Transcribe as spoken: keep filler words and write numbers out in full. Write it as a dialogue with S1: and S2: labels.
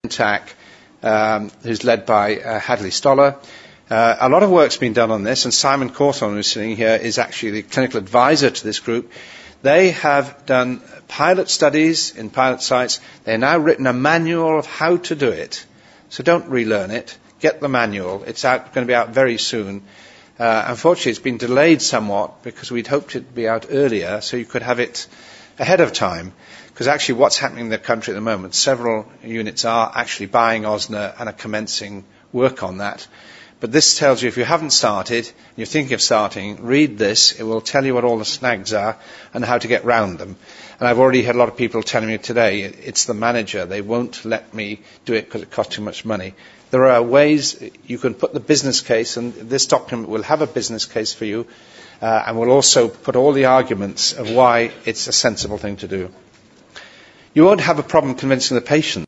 S1: T A C, um, who's led by uh, Hadley Stoller. Uh, a lot of work's been done on this, and Simon Cawthorne, who's sitting here, is actually the clinical advisor to this group. They have done pilot studies in pilot sites. They've now written a manual of how to do it. So don't relearn it. Get the manual. It's out, going to be out very soon. Uh, unfortunately, it's been delayed somewhat because we'd hoped it would be out earlier so you could have it ahead of time. Because actually what's happening in the country at the moment, several units are actually buying O S N A and are commencing work on that. But this tells you if you haven't started, and you're thinking of starting, read this. It will tell you what all the snags are and how to get round them. And I've already had a lot of people telling me today, it's the manager. They won't let me do it because it costs too much money. There are ways you can put the business case, and this document will have a business case for you, uh, and will also put all the arguments of why it's a sensible thing to do. You won't have a problem convincing the patient.